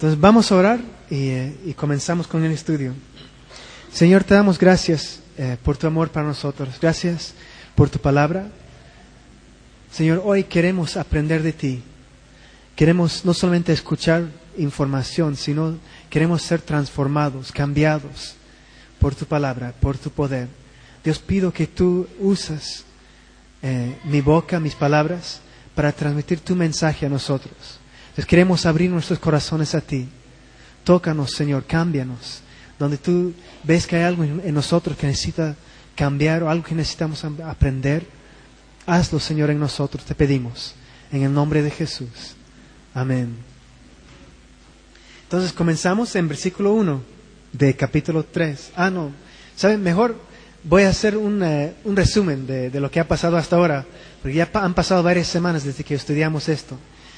Entonces vamos a orar y comenzamos con el estudio. Señor, te damos gracias por tu amor para nosotros. Gracias por tu palabra. Señor, hoy queremos aprender de ti. Queremos no solamente escuchar información, sino queremos ser transformados, cambiados por tu palabra, por tu poder. Dios, pido que tú usas mi boca, mis palabras, para transmitir tu mensaje a nosotros. Entonces queremos abrir nuestros corazones a ti. Tócanos, Señor, cámbianos. Donde tú ves que hay algo en nosotros que necesita cambiar o algo que necesitamos aprender, hazlo, Señor, en nosotros, te pedimos. En el nombre de Jesús. Amén. Entonces comenzamos en versículo 1 de capítulo 3. ¿Saben? Mejor voy a hacer un resumen de lo que ha pasado hasta ahora, porque ya han pasado varias semanas desde que estudiamos esto.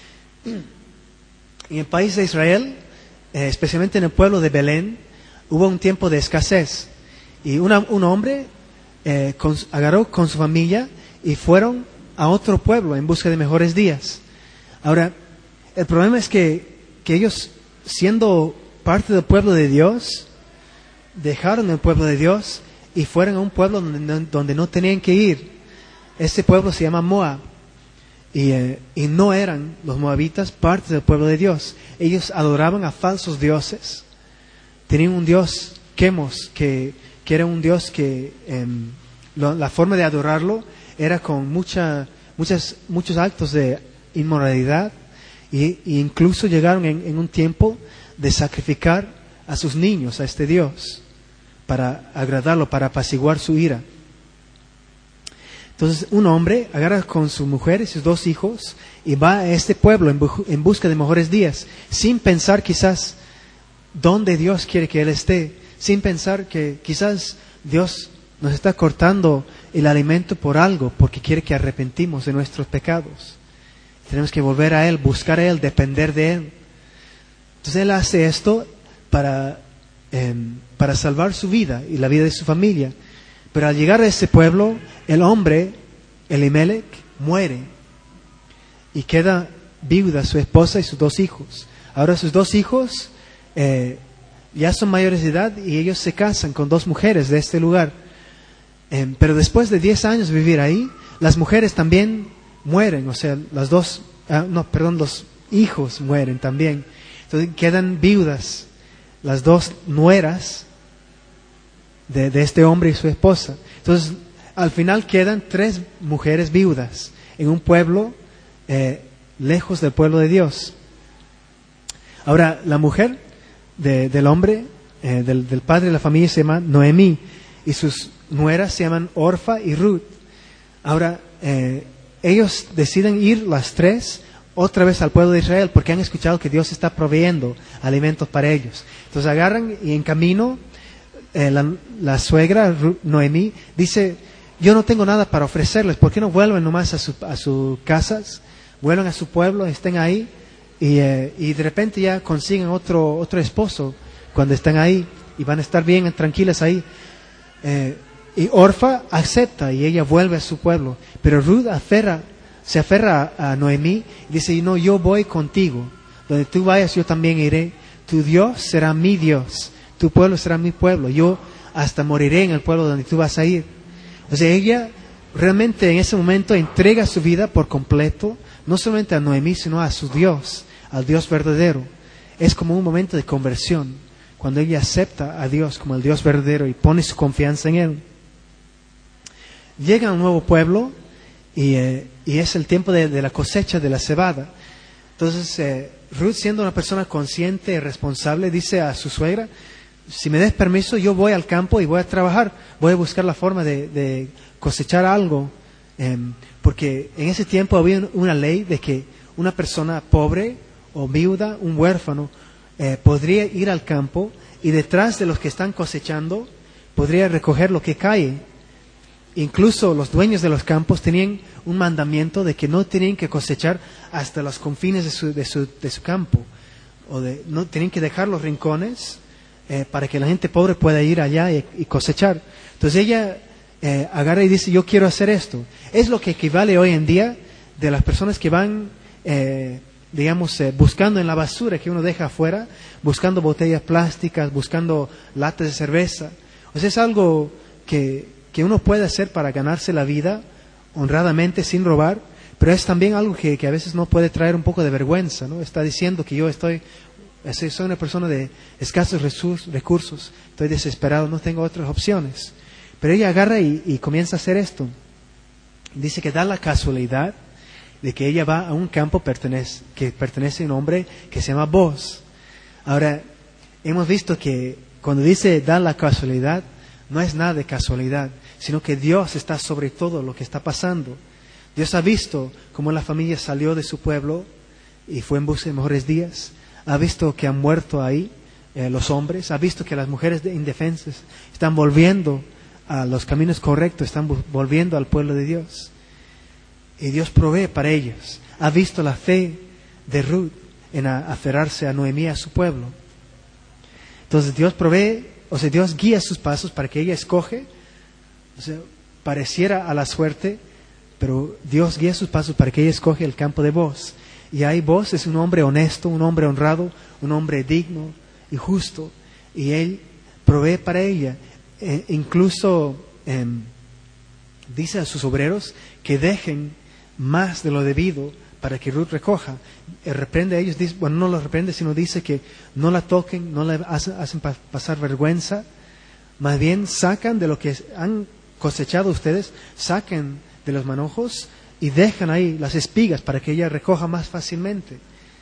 En el país de Israel, especialmente en el pueblo de Belén, hubo un tiempo de escasez. Y un hombre agarró con su familia y fueron a otro pueblo en busca de mejores días. Ahora, el problema es que ellos, siendo parte del pueblo de Dios, dejaron el pueblo de Dios y fueron a un pueblo donde no tenían que ir. Ese pueblo se llama Moab. Y no eran los moabitas parte del pueblo de Dios. Ellos adoraban a falsos dioses. Tenían un dios Chemos, que era un dios que la forma de adorarlo era con muchos actos de inmoralidad. E incluso llegaron en un tiempo de sacrificar a sus niños a este dios para agradarlo, para apaciguar su ira. Entonces un hombre agarra con su mujer y sus 2 hijos y va a este pueblo en busca de mejores días, sin pensar quizás dónde Dios quiere que él esté, sin pensar que quizás Dios nos está cortando el alimento por algo, porque quiere que arrepentimos de nuestros pecados. Tenemos que volver a Él, buscar a Él, depender de Él. Entonces Él hace esto para salvar su vida y la vida de su familia. Pero al llegar a ese pueblo, el hombre, Elimelech, muere. Y queda viuda su esposa y sus 2 hijos. Ahora sus 2 hijos ya son mayores de edad y ellos se casan con 2 mujeres de este lugar. Pero después de 10 años de vivir ahí, las mujeres también mueren. O sea, los hijos mueren también. Entonces quedan viudas las 2 nueras de este hombre y su esposa. Entonces al final quedan 3 mujeres viudas en un pueblo lejos del pueblo de Dios. Ahora la mujer del hombre, del padre de la familia, se llama Noemí, y sus nueras se llaman Orfa y Ruth. Ahora ellos deciden ir las 3 otra vez al pueblo de Israel, porque han escuchado que Dios está proveyendo alimentos para ellos. Entonces agarran y en camino la suegra Noemí dice: yo no tengo nada para ofrecerles, ¿por qué no vuelven nomás a sus casas? Vuelven a su pueblo, estén ahí y de repente ya consiguen otro esposo cuando están ahí y van a estar bien tranquilas ahí. Y Orfa acepta y ella vuelve a su pueblo, pero Ruth se aferra a Noemí y dice: no, yo voy contigo, donde tú vayas yo también iré, tu Dios será mi Dios, tu pueblo será mi pueblo, yo hasta moriré en el pueblo donde tú vas a ir. O sea, ella realmente en ese momento entrega su vida por completo, no solamente a Noemí, sino a su Dios, al Dios verdadero. Es como un momento de conversión, cuando ella acepta a Dios como el Dios verdadero y pone su confianza en Él. Llega a un nuevo pueblo y es el tiempo de la cosecha de la cebada. Entonces Ruth, siendo una persona consciente y responsable, dice a su suegra: si me des permiso, yo voy al campo y voy a trabajar, voy a buscar la forma de cosechar algo, porque en ese tiempo había una ley de que una persona pobre o viuda, un huérfano, podría ir al campo y detrás de los que están cosechando podría recoger lo que cae. Incluso los dueños de los campos tenían un mandamiento de que no tenían que cosechar hasta los confines de su campo, no tenían que dejar los rincones para que la gente pobre pueda ir allá y cosechar. Entonces ella agarra y dice: yo quiero hacer esto. Es lo que equivale hoy en día de las personas que van digamos, buscando en la basura que uno deja afuera, buscando botellas plásticas, buscando latas de cerveza. O sea, es algo que uno puede hacer para ganarse la vida honradamente sin robar, pero es también algo que a veces no puede traer un poco de vergüenza, ¿no? Está diciendo que yo soy una persona de escasos recursos, estoy desesperado, no tengo otras opciones. Pero ella agarra y comienza a hacer esto. Dice que da la casualidad de que ella va a un campo que pertenece a un hombre que se llama Boaz. Ahora, hemos visto que cuando dice da la casualidad, no es nada de casualidad, sino que Dios está sobre todo lo que está pasando. Dios ha visto cómo la familia salió de su pueblo y fue en busca de mejores días. Ha visto que han muerto ahí los hombres. Ha visto que las mujeres indefensas están volviendo a los caminos correctos, están volviendo al pueblo de Dios. Y Dios provee para ellos. Ha visto la fe de Ruth en aferrarse a Noemí, a su pueblo. Entonces Dios provee, o sea, Dios guía sus pasos para que ella escoge, o sea, pareciera a la suerte, pero Dios guía sus pasos para que ella escoge el campo de Boaz. Y ahí Boaz es un hombre honesto, un hombre honrado, un hombre digno y justo. Y Él provee para ella. Incluso dice a sus obreros que dejen más de lo debido para que Ruth recoja. Reprende a ellos, dice, bueno, no los reprende, sino dice que no la toquen, no la hacen pasar vergüenza. Más bien sacan de lo que han cosechado ustedes, saquen de los manojos y dejan ahí las espigas para que ella recoja más fácilmente.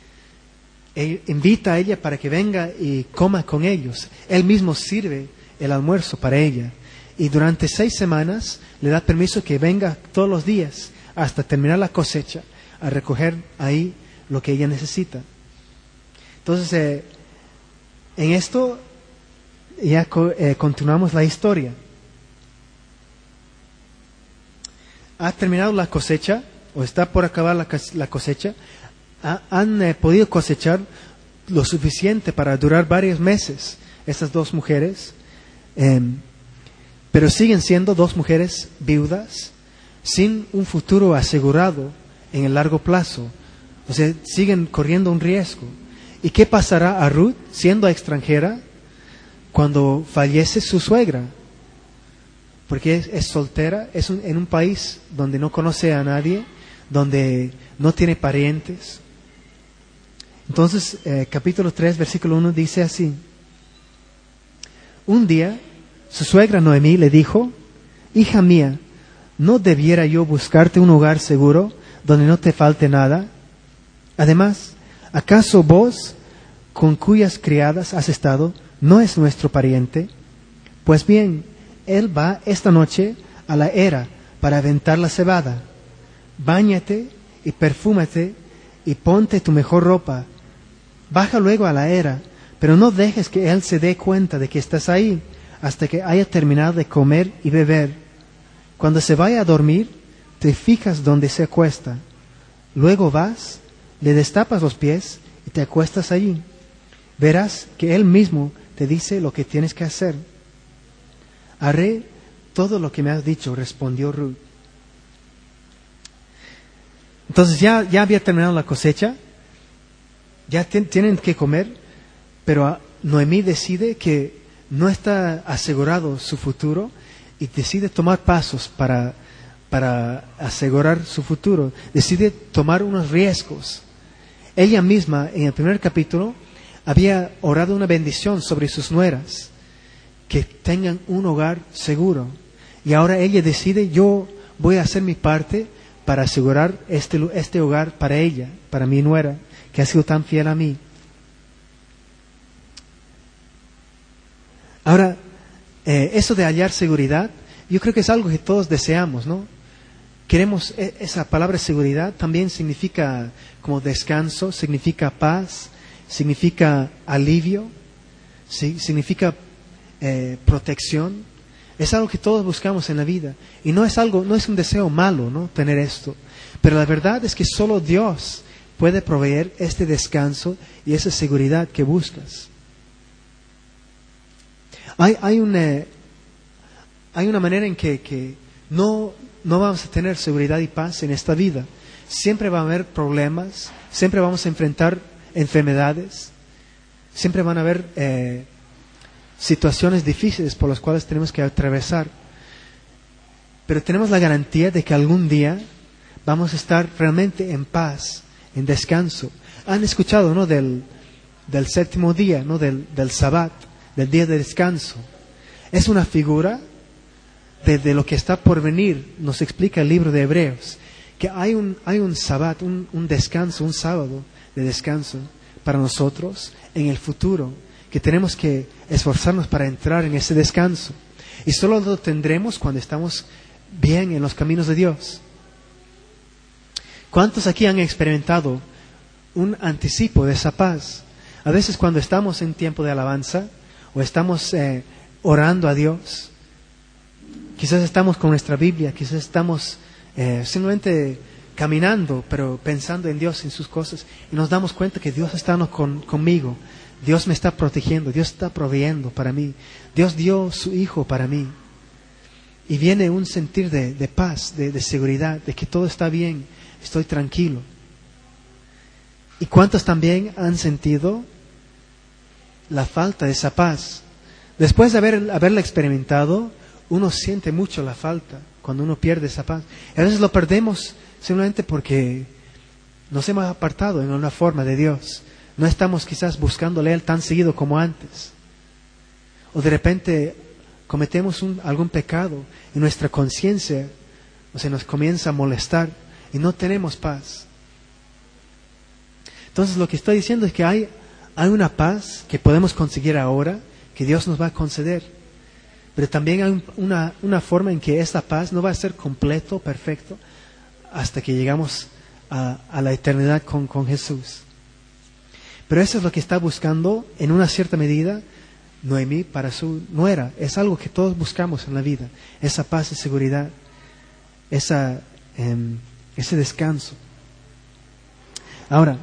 Él invita a ella para que venga y coma con ellos. Él mismo sirve el almuerzo para ella. Y durante 6 semanas le da permiso que venga todos los días hasta terminar la cosecha a recoger ahí lo que ella necesita. Entonces, en esto ya continuamos la historia. Ha terminado la cosecha, o está por acabar la cosecha. Han podido cosechar lo suficiente para durar varios meses estas 2 mujeres, pero siguen siendo 2 mujeres viudas sin un futuro asegurado en el largo plazo. O sea, siguen corriendo un riesgo. ¿Y qué pasará a Ruth, siendo extranjera, cuando fallece su suegra? Porque es soltera, en un país donde no conoce a nadie, donde no tiene parientes. Entonces, capítulo 3, versículo 1 dice así: un día, su suegra Noemí le dijo: hija mía, ¿no debiera yo buscarte un hogar seguro donde no te falte nada? Además, ¿acaso vos, con cuyas criadas has estado, no es nuestro pariente? Pues bien, él va esta noche a la era para aventar la cebada. Báñate y perfúmate y ponte tu mejor ropa. Baja luego a la era, pero no dejes que él se dé cuenta de que estás ahí hasta que haya terminado de comer y beber. Cuando se vaya a dormir, te fijas donde se acuesta. Luego vas, le destapas los pies y te acuestas allí. Verás que él mismo te dice lo que tienes que hacer. Haré todo lo que me has dicho, respondió Ruth. Entonces ya había terminado la cosecha, ya tienen que comer, pero Noemí decide que no está asegurado su futuro y decide tomar pasos para asegurar su futuro. Decide tomar unos riesgos. Ella misma, en el primer capítulo, había orado una bendición sobre sus nueras, que tengan un hogar seguro. Y ahora ella decide: yo voy a hacer mi parte para asegurar este hogar para ella, para mi nuera, que ha sido tan fiel a mí. Ahora, eso de hallar seguridad, yo creo que es algo que todos deseamos, ¿no? Queremos, esa palabra seguridad también significa como descanso, significa paz, significa alivio, significa protección. Es algo que todos buscamos en la vida. Y no es un deseo malo, ¿no?, tener esto. Pero la verdad es que solo Dios puede proveer este descanso y esa seguridad que buscas. Hay una manera en que no vamos a tener seguridad y paz en esta vida. Siempre va a haber problemas, siempre vamos a enfrentar enfermedades, siempre van a haber situaciones difíciles por las cuales tenemos que atravesar. Pero tenemos la garantía de que algún día vamos a estar realmente en paz, en descanso. Han escuchado, ¿no?, del séptimo día, ¿no?, del Sabbat, del día de descanso. Es una figura de lo que está por venir. Nos explica el libro de Hebreos, que hay un Sabbat, un descanso, un sábado de descanso para nosotros en el futuro, que tenemos que esforzarnos para entrar en ese descanso. Y solo lo tendremos cuando estamos bien en los caminos de Dios. ¿Cuántos aquí han experimentado un anticipo de esa paz? A veces cuando estamos en tiempo de alabanza o estamos orando a Dios, quizás estamos con nuestra Biblia, quizás estamos simplemente caminando, pero pensando en Dios, en sus cosas, y nos damos cuenta que Dios está conmigo, Dios me está protegiendo, Dios está proveyendo para mí, Dios dio su Hijo para mí. Y viene un sentir de paz, de seguridad, de que todo está bien, estoy tranquilo. ¿Y cuántos también han sentido la falta de esa paz? Después de haberla experimentado, uno siente mucho la falta cuando uno pierde esa paz. A veces lo perdemos simplemente porque nos hemos apartado en una forma de Dios. No estamos quizás buscándole a Él tan seguido como antes. O de repente cometemos algún pecado y nuestra conciencia nos comienza a molestar y no tenemos paz. Entonces lo que estoy diciendo es que hay una paz que podemos conseguir ahora, que Dios nos va a conceder. Pero también hay una forma en que esta paz no va a ser completo, perfecto, hasta que llegamos a la eternidad con Jesús. Pero eso es lo que está buscando en una cierta medida Noemí para su nuera. Es algo que todos buscamos en la vida, esa paz y seguridad, ese descanso. Ahora,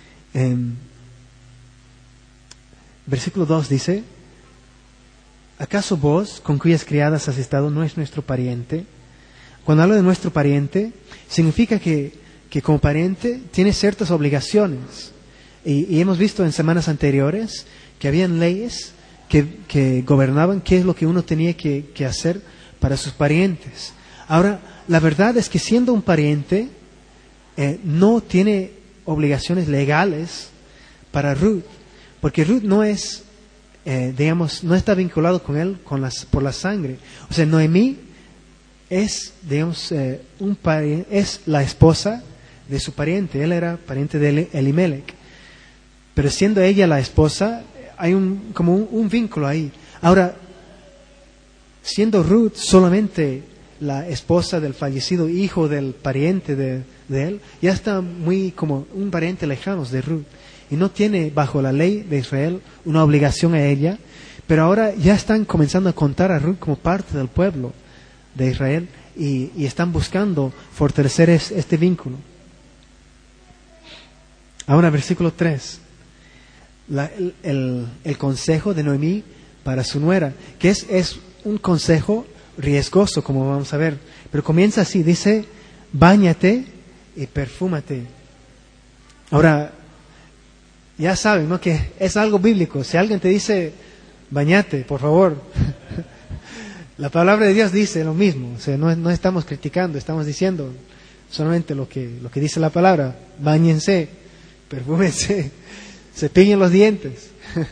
versículo 2 dice: ¿acaso vos, con cuyas criadas has estado, no es nuestro pariente? Cuando hablo de nuestro pariente, significa que como pariente tiene ciertas obligaciones. Y hemos visto en semanas anteriores que habían leyes que gobernaban qué es lo que uno tenía que hacer para sus parientes. Ahora, la verdad es que siendo un pariente, no tiene obligaciones legales para Ruth, porque Ruth no es, no está vinculado con él por la sangre. O sea, Noemí es, es la esposa de su pariente. Él era pariente de Elimelech, pero siendo ella la esposa, hay como un vínculo ahí. Ahora, siendo Ruth solamente la esposa del fallecido hijo del pariente de él, ya está muy como un pariente lejano de Ruth, y no tiene bajo la ley de Israel una obligación a ella, pero ahora ya están comenzando a contar a Ruth como parte del pueblo de Israel, y están buscando fortalecer este vínculo. Ahora, versículo 3. El consejo de Noemí para su nuera, que es un consejo riesgoso, como vamos a ver, pero comienza así, dice: báñate y perfúmate. Ahora, ya saben, ¿no?, que es algo bíblico. Si alguien te dice báñate, por favor, la palabra de Dios dice lo mismo. O sea, no estamos criticando, estamos diciendo solamente lo que dice la palabra. Báñense, perfúmense, cepillen los dientes.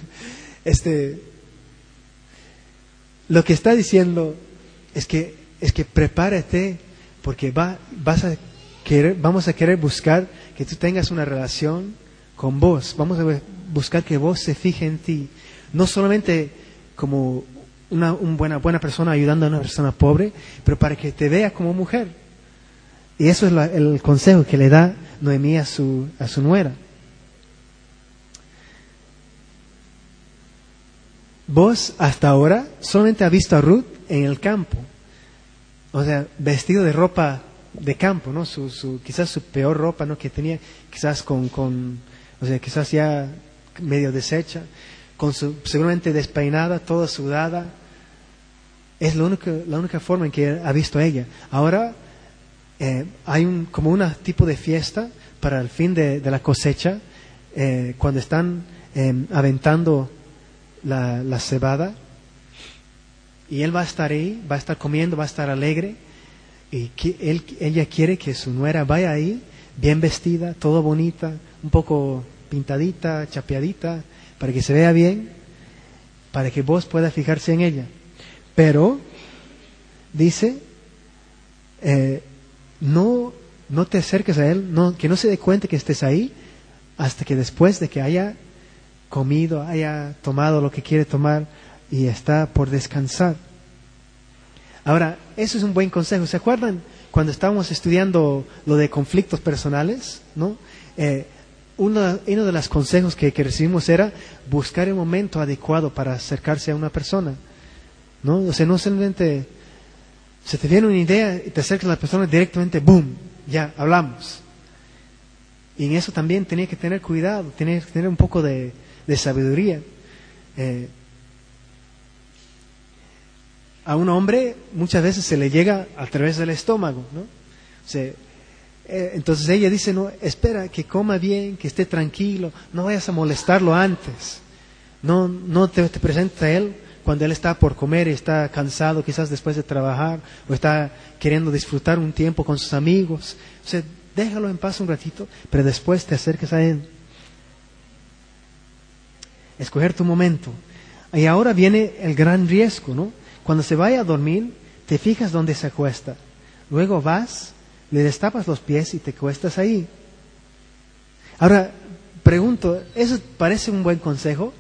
Lo que está diciendo es que prepárate, porque vamos a querer buscar que tú tengas una relación con vos. Vamos a buscar que vos se fije en ti, no solamente como una buena persona ayudando a una persona pobre, pero para que te vea como mujer. Y eso es el consejo que le da Noemí a su nuera. Vos hasta ahora solamente has visto a Ruth en el campo, o sea, vestido de ropa de campo, ¿no? Quizás su peor ropa, ¿no?, que tenía, quizás quizás ya medio deshecha, seguramente despeinada, toda sudada. Es la única forma en que ha visto a ella. Ahora hay como un tipo de fiesta para el fin de la cosecha, cuando están aventando la cebada, y él va a estar ahí, va a estar comiendo, va a estar alegre, y ella quiere que su nuera vaya ahí, bien vestida, todo bonita, un poco pintadita, chapeadita, para que se vea bien, para que vos puedas fijarse en ella. Pero dice, no te acerques a él, que no se dé cuenta que estés ahí, hasta que después de que haya comido, haya tomado lo que quiere tomar y está por descansar. Ahora, eso es un buen consejo. ¿Se acuerdan cuando estábamos estudiando lo de conflictos personales, ¿no? Uno de los consejos que recibimos era buscar el momento adecuado para acercarse a una persona, ¿no? O sea, no solamente se te viene una idea y te acercas a la persona directamente, ¡boom!, ya, hablamos. Y en eso también tenía que tener cuidado, tenía que tener un poco de sabiduría. A un hombre muchas veces se le llega a través del estómago, ¿no? O sea, entonces ella dice, no, espera, que coma bien, que esté tranquilo, no vayas a molestarlo antes. No te presentes a él cuando él está por comer y está cansado, quizás después de trabajar, o está queriendo disfrutar un tiempo con sus amigos. O sea, déjalo en paz un ratito, pero después te acerques a él. Escoger tu momento. Y ahora viene el gran riesgo, ¿no? Cuando se vaya a dormir, te fijas dónde se acuesta. Luego vas, le destapas los pies y te acuestas ahí. Ahora, pregunto, ¿eso parece un buen consejo?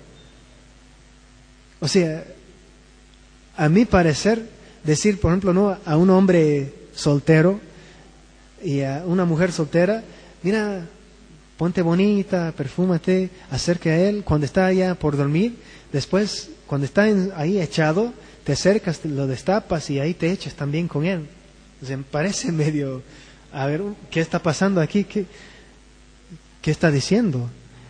O sea, a mi parecer, decir, por ejemplo, no a un hombre soltero y a una mujer soltera, mira, ponte bonita, perfúmate, acerca a él cuando está allá por dormir. Después, cuando está ahí echado, te acercas, lo destapas y ahí te echas también con él. O sea, me parece medio, a ver, ¿qué está pasando aquí? ¿Qué está diciendo?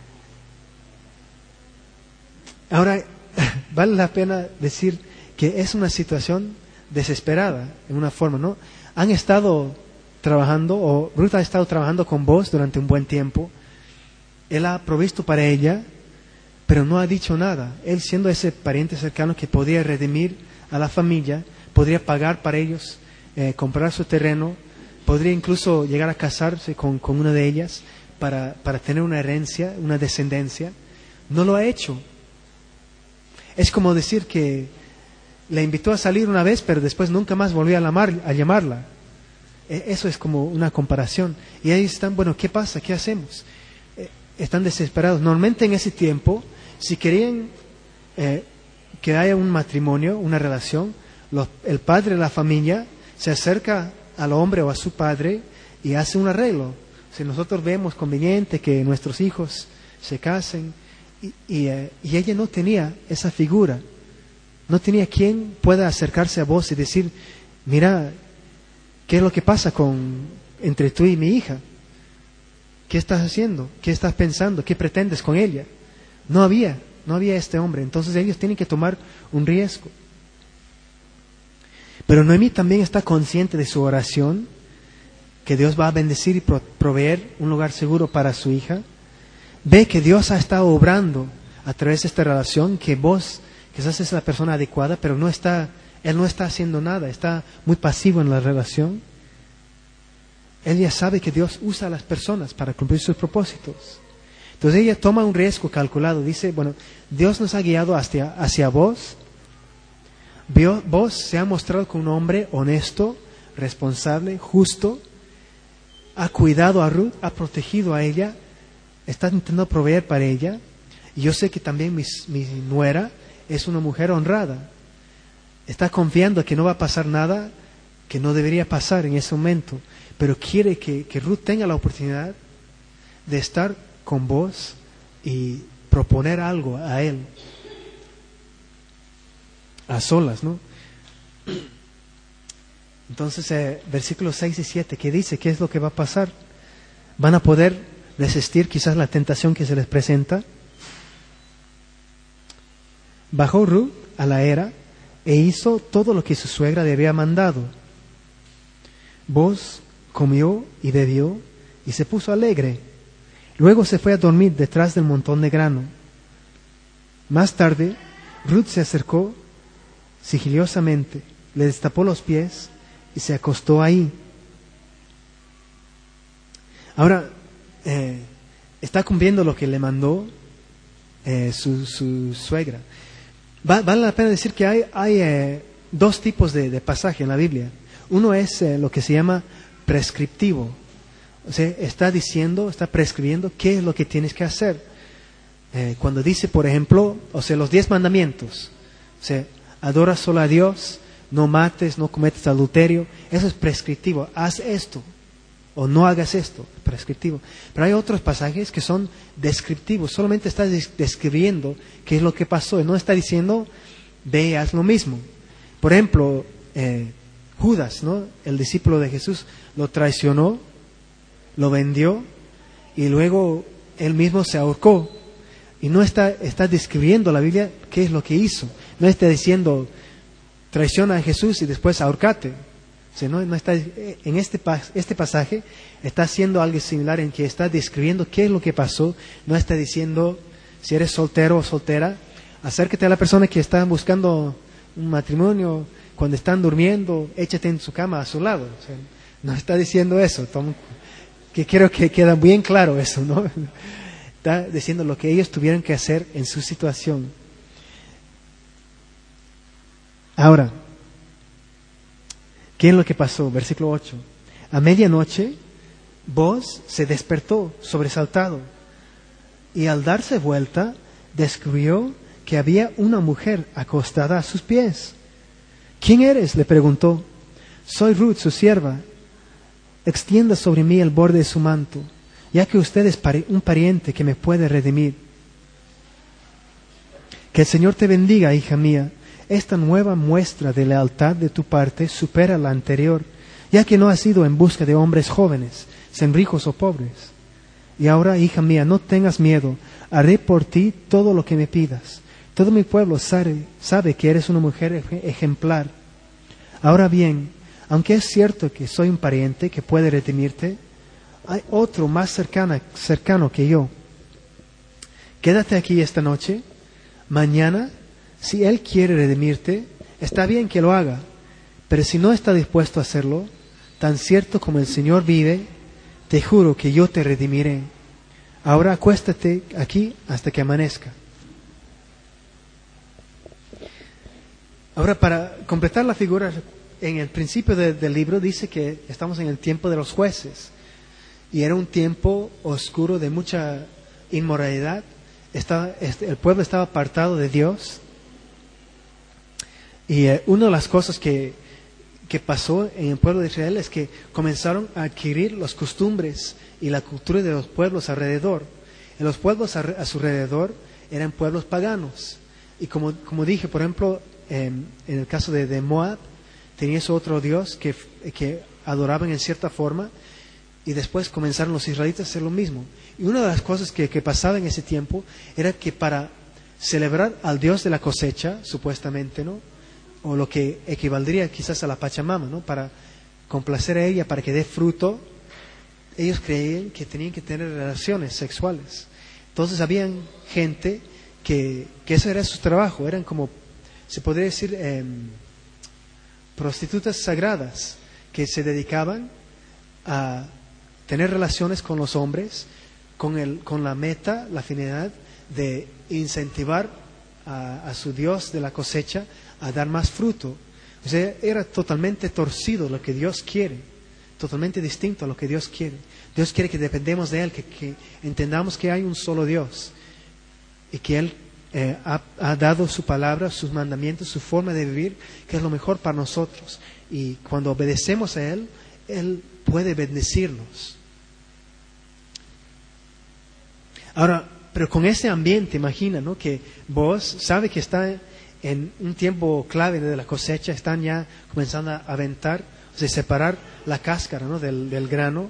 Ahora, vale la pena decir que es una situación desesperada, en una forma, ¿no? Han estado trabajando, o Ruth ha estado trabajando con vos durante un buen tiempo. Él ha provisto para ella, pero no ha dicho nada. Él, siendo ese pariente cercano que podría redimir a la familia, podría pagar para ellos, comprar su terreno, podría incluso llegar a casarse con una de ellas para tener una herencia, una descendencia. No lo ha hecho. Es como decir que le invitó a salir una vez, pero después nunca más volvió a llamarla. Eso es como una comparación. Y ahí están, bueno, ¿qué pasa? ¿Qué hacemos? Están desesperados. Normalmente en ese tiempo, si querían que haya un matrimonio, una relación, el padre de la familia se acerca al hombre o a su padre y hace un arreglo. Si nosotros vemos conveniente que nuestros hijos se casen, y ella no tenía esa figura, no tenía quien pueda acercarse a vos y decir, mira, ¿qué es lo que pasa entre tú y mi hija? ¿Qué estás haciendo? ¿Qué estás pensando? ¿Qué pretendes con ella? No había este hombre. Entonces ellos tienen que tomar un riesgo. Pero Noemí también está consciente de su oración, que Dios va a bendecir y proveer un lugar seguro para su hija. Ve que Dios ha estado obrando a través de esta relación, que vos quizás es la persona adecuada, pero Él no está haciendo nada, está muy pasivo en la relación. Él ya sabe que Dios usa a las personas para cumplir sus propósitos. Entonces ella toma un riesgo calculado. Dice, bueno, Dios nos ha guiado hacia vos. Vos se ha mostrado como un hombre honesto, responsable, justo. Ha cuidado a Ruth, ha protegido a ella, está intentando proveer para ella. Y yo sé que también mi nuera es una mujer honrada. Está confiando que no va a pasar nada que no debería pasar en ese momento, pero quiere que Ruth tenga la oportunidad de estar con vos y proponer algo a él, a solas, ¿no? Entonces, versículos 6 y 7, ¿qué dice? ¿Qué es lo que va a pasar? ¿Van a poder resistir quizás la tentación que se les presenta? Bajó Ruth a la era e hizo todo lo que su suegra le había mandado. Vos comió y bebió y se puso alegre. Luego se fue a dormir detrás del montón de grano. Más tarde, Ruth se acercó sigilosamente, le destapó los pies y se acostó ahí. Ahora, está cumpliendo lo que le mandó su suegra. Vale la pena decir que hay dos tipos de pasaje en la Biblia. Uno es lo que se llama prescriptivo. O sea, está prescribiendo qué es lo que tienes que hacer. Cuando dice, por ejemplo, los 10 mandamientos. O sea, adora solo a Dios, no mates, no cometas adulterio. Eso es prescriptivo. Haz esto o no hagas esto. Prescriptivo. Pero hay otros pasajes que son descriptivos. Solamente está describiendo qué es lo que pasó. Y no está diciendo, ve, haz lo mismo. Por ejemplo, Judas, ¿no? El discípulo de Jesús, lo traicionó, lo vendió y luego él mismo se ahorcó. Y no está describiendo la Biblia qué es lo que hizo. No está diciendo, traiciona a Jesús y después ahorcate. O sea, no está, en este pasaje está haciendo algo similar en que está describiendo qué es lo que pasó. No está diciendo, si eres soltero o soltera, acércate a la persona que está buscando un matrimonio, cuando están durmiendo, échate en su cama a su lado. O sea, no está diciendo eso. Que creo que queda bien claro eso, ¿no? Está diciendo lo que ellos tuvieron que hacer en su situación. Ahora, ¿qué es lo que pasó? Versículo 8. A medianoche, Booz se despertó sobresaltado y al darse vuelta descubrió que había una mujer acostada a sus pies. ¿Quién eres?, le preguntó. Soy Ruth, su sierva. Extienda sobre mí el borde de su manto, ya que usted es un pariente que me puede redimir. Que el Señor te bendiga, hija mía. Esta nueva muestra de lealtad de tu parte supera la anterior, ya que no has ido en busca de hombres jóvenes, sean ricos o pobres. Y ahora, hija mía, no tengas miedo, haré por ti todo lo que me pidas. Todo mi pueblo sabe que eres una mujer ejemplar. Ahora bien, aunque es cierto que soy un pariente que puede redimirte, hay otro más cercano que yo. Quédate aquí esta noche. Mañana, si él quiere redimirte, está bien que lo haga. Pero si no está dispuesto a hacerlo, tan cierto como el Señor vive, te juro que yo te redimiré. Ahora acuéstate aquí hasta que amanezca. Ahora, para completar la figura, en el principio del libro dice que estamos en el tiempo de los jueces. Y era un tiempo oscuro de mucha inmoralidad. El pueblo estaba apartado de Dios. Y una de las cosas que pasó en el pueblo de Israel es que comenzaron a adquirir las costumbres y la cultura de los pueblos alrededor. En los pueblos a su alrededor eran pueblos paganos. Y como dije, por ejemplo, en el caso de Moab, tenía ese otro Dios que adoraban en cierta forma. Y después comenzaron los israelitas a hacer lo mismo. Y una de las cosas que pasaba en ese tiempo era que para celebrar al Dios de la cosecha, supuestamente, ¿no? O lo que equivaldría quizás a la Pachamama, ¿no? Para complacer a ella, para que dé fruto, ellos creían que tenían que tener relaciones sexuales. Entonces habían gente que eso era su trabajo, eran como, se podría decir, prostitutas sagradas, que se dedicaban a tener relaciones con los hombres con la meta, la finalidad de incentivar a su Dios de la cosecha a dar más fruto. O sea, era totalmente torcido lo que Dios quiere, totalmente distinto a lo que Dios quiere. Dios quiere que dependemos de Él, que entendamos que hay un solo Dios y que Él ha dado su palabra, sus mandamientos, su forma de vivir, que es lo mejor para nosotros. Y cuando obedecemos a Él, Él puede bendecirnos. Ahora, pero con ese ambiente, imagina, ¿no? Que vos sabe que está en un tiempo clave de la cosecha, están ya comenzando a aventar, o sea, separar la cáscara, ¿no? del grano.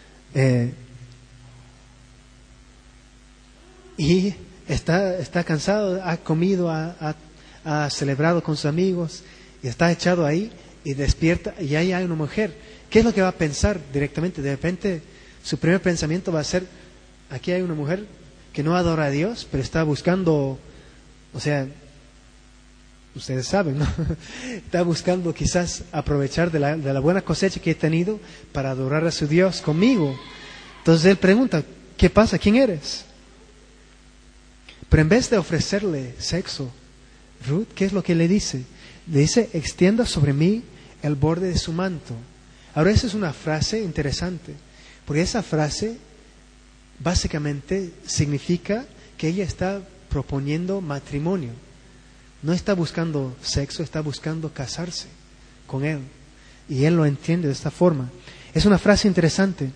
Y está cansado, ha comido, ha celebrado con sus amigos, y está echado ahí, y despierta, y ahí hay una mujer ¿qué es lo que va a pensar directamente? De repente, su primer pensamiento va a ser, aquí hay una mujer que no adora a Dios, pero está buscando, o sea, ustedes saben, ¿no? Está buscando quizás aprovechar de la buena cosecha que he tenido para adorar a su Dios conmigo. Entonces él pregunta, ¿qué pasa? ¿Quién eres? Pero en vez de ofrecerle sexo, Ruth, ¿qué es lo que le dice? Le dice, extienda sobre mí el borde de su manto. Ahora esa es una frase interesante, porque esa frase básicamente significa que ella está proponiendo matrimonio. No está buscando sexo, está buscando casarse con él. Y él lo entiende de esta forma. Es una frase interesante.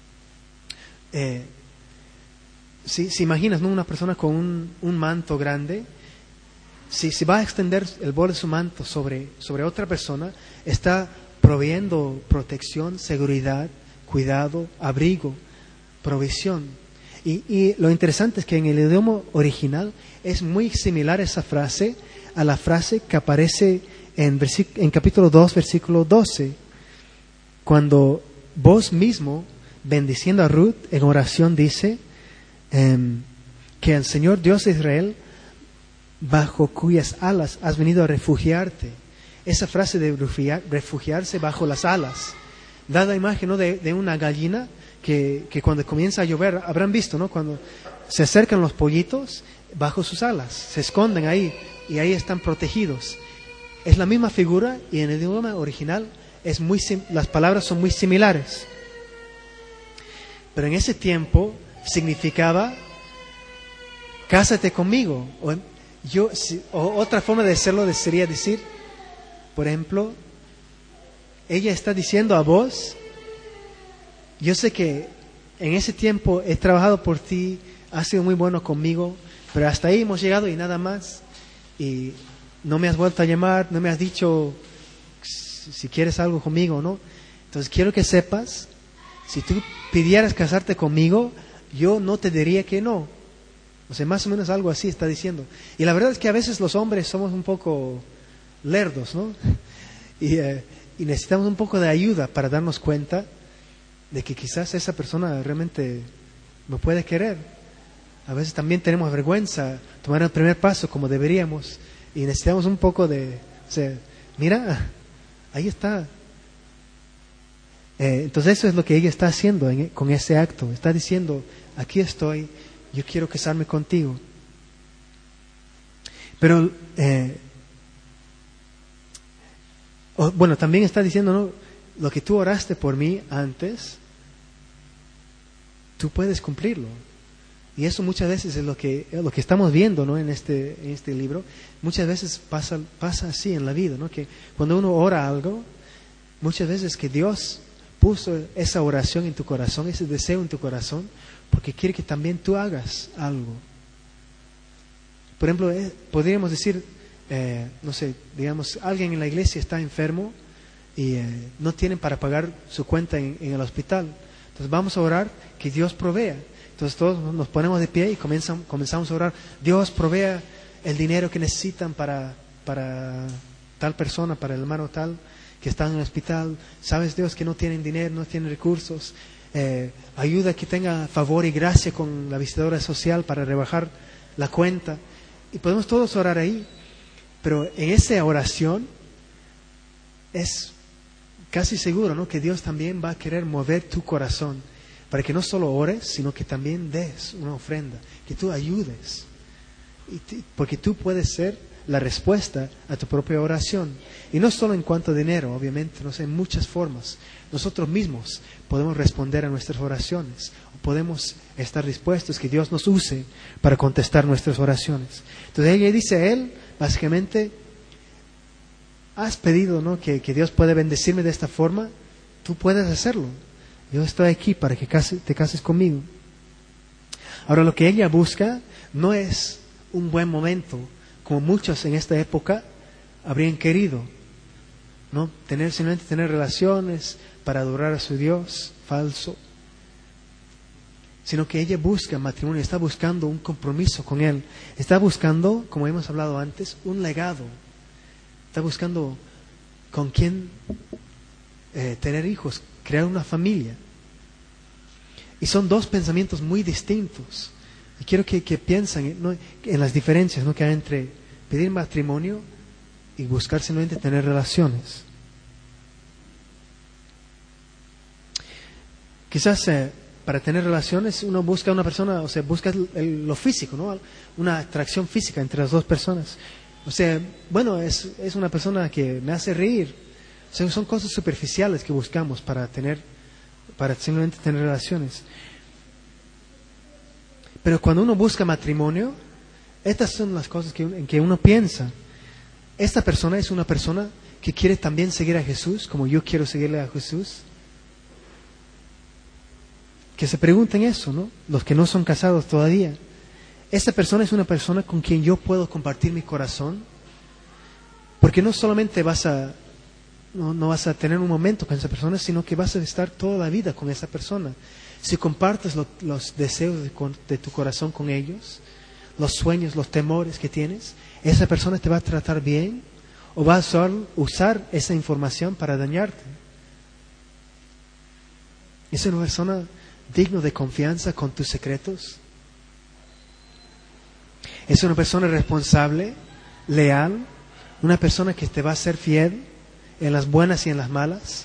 Si imaginas, ¿no?, una persona con un manto grande, si va a extender el borde de su manto sobre otra persona, está proveyendo protección, seguridad, cuidado, abrigo, provisión. Y lo interesante es que en el idioma original es muy similar esa frase a la frase que aparece en capítulo 2, versículo 12, cuando vos mismo, bendiciendo a Ruth en oración, dice que el Señor Dios de Israel, bajo cuyas alas has venido a refugiarte. Esa frase de refugiarse bajo las alas da la imagen, ¿no?, de una gallina que cuando comienza a llover, habrán visto, ¿no?, cuando se acercan los pollitos bajo sus alas, se esconden ahí y ahí están protegidos. Es la misma figura y en el idioma original las palabras son muy similares. Pero en ese tiempo significaba cásate conmigo. O otra forma de decirlo sería decir, por ejemplo, ella está diciendo a vos, yo sé que en ese tiempo he trabajado por ti, has sido muy bueno conmigo, pero hasta ahí hemos llegado y nada más. Y no me has vuelto a llamar, no me has dicho si quieres algo conmigo, ¿no? Entonces quiero que sepas, si tú pidieras casarte conmigo, yo no te diría que no. O sea, más o menos algo así está diciendo. Y la verdad es que a veces los hombres somos un poco lerdos, ¿no? Y necesitamos un poco de ayuda para darnos cuenta de que quizás esa persona realmente me puede querer. A veces también tenemos vergüenza tomar el primer paso como deberíamos y necesitamos un poco de, o sea, mira, ahí está. Entonces eso es lo que ella está haciendo con ese acto. Está diciendo, aquí estoy, yo quiero casarme contigo. Pero, bueno, también está diciendo, ¿no?, lo que tú oraste por mí antes, tú puedes cumplirlo. Y eso muchas veces es lo que estamos viendo, ¿no?, en este libro. Muchas veces pasa así en la vida, ¿no?, que cuando uno ora algo, muchas veces que Dios puso esa oración en tu corazón, ese deseo en tu corazón, porque quiere que también tú hagas algo. Por ejemplo, podríamos decir, no sé, digamos, alguien en la iglesia está enfermo y no tienen para pagar su cuenta en el hospital. Entonces vamos a orar que Dios provea. Entonces todos nos ponemos de pie y comenzamos a orar. Dios provea el dinero que necesitan para tal persona, para el hermano tal que está en el hospital. Sabes, Dios, que no tienen dinero, no tienen recursos. Ayuda que tenga favor y gracia con la visitadora social para rebajar la cuenta. Y podemos todos orar ahí. Pero en esa oración es casi seguro, ¿no?, que Dios también va a querer mover tu corazón para que no solo ores, sino que también des una ofrenda, que tú ayudes. Porque tú puedes ser la respuesta a tu propia oración. Y no solo en cuanto a dinero, obviamente, no sé, en muchas formas. Nosotros mismos podemos responder a nuestras oraciones, o podemos estar dispuestos que Dios nos use para contestar nuestras oraciones. Entonces ella dice a él, básicamente, has pedido, ¿no?, que Dios puede bendecirme de esta forma, tú puedes hacerlo. Yo estoy aquí para que te cases conmigo. Ahora, lo que ella busca no es un buen momento, como muchos en esta época habrían querido, ¿no? Simplemente tener relaciones para adorar a su Dios falso, sino que ella busca matrimonio, está buscando un compromiso con Él, está buscando, como hemos hablado antes, un legado, está buscando con quién tener hijos, crear una familia. Y son dos pensamientos muy distintos. Y quiero que piensen, ¿no?, en las diferencias, ¿no?, que hay entre pedir matrimonio y buscar simplemente tener relaciones. Quizás para tener relaciones uno busca una persona, o sea, busca lo físico, ¿no?, una atracción física entre las dos personas. O sea, bueno, es una persona que me hace reír. O sea, son cosas superficiales que buscamos para simplemente tener relaciones. Pero cuando uno busca matrimonio, estas son las cosas en que uno piensa. Esta persona es una persona que quiere también seguir a Jesús, como yo quiero seguirle a Jesús. Que se pregunten eso, ¿no?, los que no son casados todavía. Esta persona es una persona con quien yo puedo compartir mi corazón, porque no solamente no vas a tener un momento con esa persona, sino que vas a estar toda la vida con esa persona. Si compartes los deseos de tu corazón con ellos, los sueños, los temores que tienes, esa persona te va a tratar bien o va a usar esa información para dañarte. ¿Es una persona digna de confianza con tus secretos? ¿Es una persona responsable, leal, una persona que te va a ser fiel en las buenas y en las malas?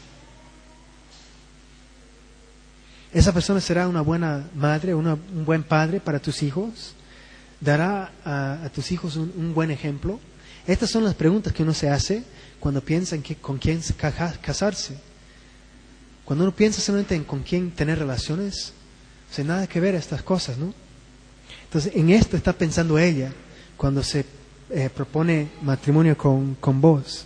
¿Esa persona será una buena madre, un buen padre para tus hijos? ¿Dará a tus hijos un buen ejemplo? Estas son las preguntas que uno se hace cuando piensa en con quién casarse. Cuando uno piensa solamente en con quién tener relaciones, o sea, nada que ver a estas cosas, ¿no? Entonces, en esto está pensando ella cuando se propone matrimonio con vos.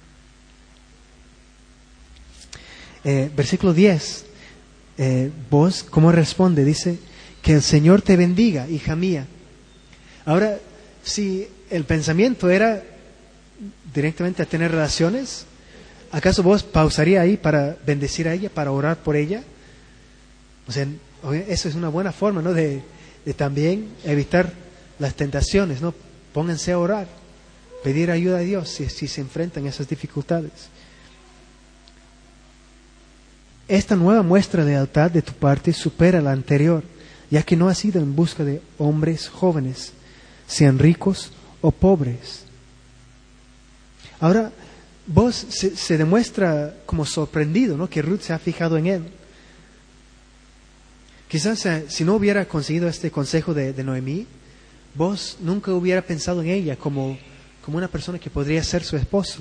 Versículo 10. Vos, ¿cómo responde? Dice, que el Señor te bendiga, hija mía. Ahora, si el pensamiento era directamente a tener relaciones, ¿acaso vos pausaría ahí para bendecir a ella, para orar por ella? O sea, eso es una buena forma, ¿no?, de también evitar las tentaciones, ¿no? Pónganse a orar, pedir ayuda a Dios si se enfrentan a esas dificultades. Esta nueva muestra de lealtad de tu parte supera la anterior, ya que no has ido en busca de hombres jóvenes, sean ricos o pobres. Ahora, vos se demuestra como sorprendido, ¿no?, que Ruth se ha fijado en él. Quizás si no hubiera conseguido este consejo de Noemí, vos nunca hubiera pensado en ella como una persona que podría ser su esposo.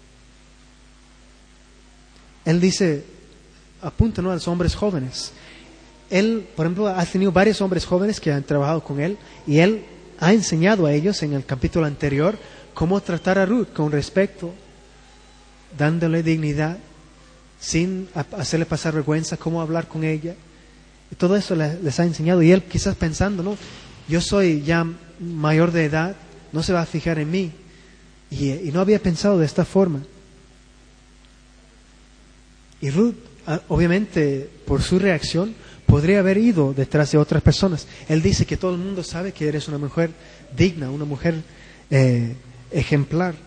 Él dice, apunta, ¿no?, a los hombres jóvenes. Él, por ejemplo, ha tenido varios hombres jóvenes que han trabajado con él y él ha enseñado a ellos en el capítulo anterior cómo tratar a Ruth con respeto, dándole dignidad, sin hacerle pasar vergüenza, cómo hablar con ella. Y todo eso les ha enseñado. Y él quizás pensando, ¿no?, yo soy ya mayor de edad, no se va a fijar en mí. Y no había pensado de esta forma. Y Ruth, obviamente, por su reacción, podría haber ido detrás de otras personas. Él dice que todo el mundo sabe que eres una mujer digna, una mujer ejemplar.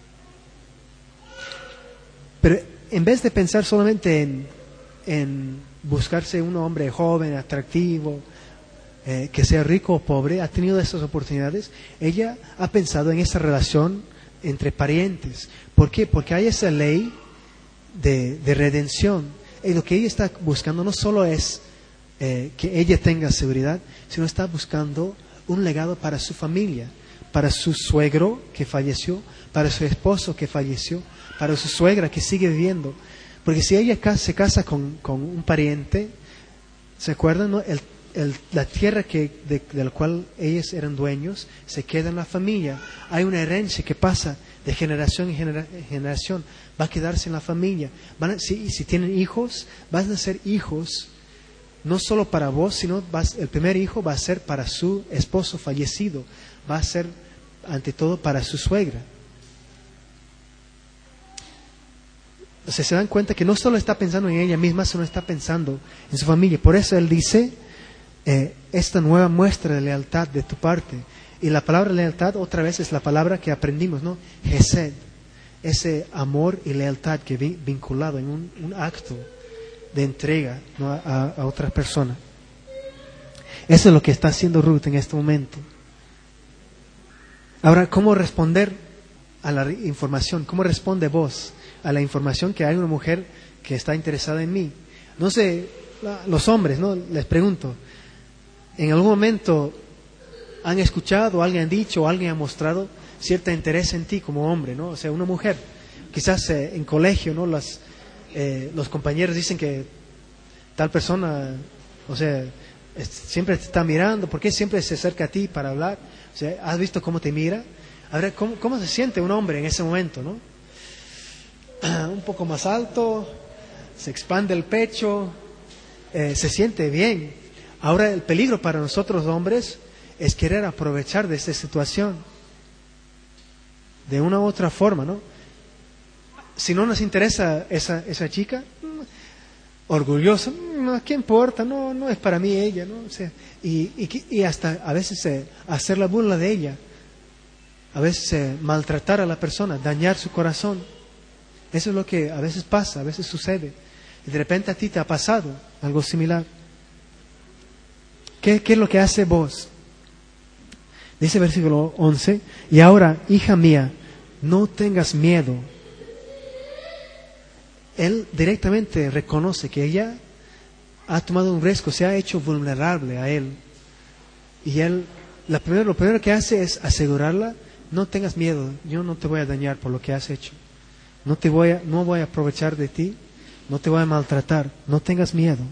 Pero en vez de pensar solamente en buscarse un hombre joven, atractivo, que sea rico o pobre, ha tenido esas oportunidades. Ella ha pensado en esa relación entre parientes. ¿Por qué? Porque hay esa ley de redención. Y lo que ella está buscando no solo es que ella tenga seguridad, sino está buscando un legado para su familia, para su suegro que falleció, para su esposo que falleció, para su suegra que sigue viviendo. Porque si ella se casa con un pariente, ¿se acuerdan, no? La tierra de la cual ellos eran dueños se queda en la familia. Hay una herencia que pasa de generación en generación, va a quedarse en la familia. Si tienen hijos, van a ser hijos no solo para vos, sino el primer hijo va a ser para su esposo fallecido, va a ser ante todo para su suegra. O sea, se dan cuenta que no solo está pensando en ella misma, sino está pensando en su familia. Por eso él dice, esta nueva muestra de lealtad de tu parte. Y la palabra lealtad otra vez es la palabra que aprendimos, ¿no? Hesed. ese amor y lealtad que vinculado en un acto de entrega, ¿no?, a otras personas. Eso es lo que está haciendo Ruth en este momento. Ahora, ¿cómo responder a la información? ¿Cómo responde vos a la información que hay una mujer que está interesada en mí? No sé, los hombres, ¿no? Les pregunto, ¿en algún momento han escuchado, alguien ha dicho, o alguien ha mostrado cierto interés en ti como hombre, ¿no? O sea, una mujer, quizás en colegio, ¿no? Los compañeros dicen que tal persona, o sea, siempre te está mirando, ¿por qué siempre se acerca a ti para hablar? O sea, ¿has visto cómo te mira? A ver, ¿cómo se siente un hombre en ese momento, no? Un poco más alto, se expande el pecho, se siente bien. Ahora, el peligro para nosotros hombres es querer aprovechar de esta situación de una u otra forma, ¿no? Si no nos interesa esa chica, orgullosa, no, ¿qué importa? No es para mí ella, ¿no? O sea, y hasta a veces hacer la burla de ella, a veces maltratar a la persona, dañar su corazón. Eso es lo que a veces pasa, a veces sucede. Y de repente a ti te ha pasado algo similar. ¿Qué es lo que hace vos? Dice versículo 11, y ahora, hija mía, no tengas miedo. Él directamente reconoce que ella ha tomado un riesgo, se ha hecho vulnerable a él. Y él, lo primero que hace es asegurarla, no tengas miedo, yo no te voy a dañar por lo que has hecho. No voy a aprovechar de ti, no te voy a maltratar, no tengas miedo.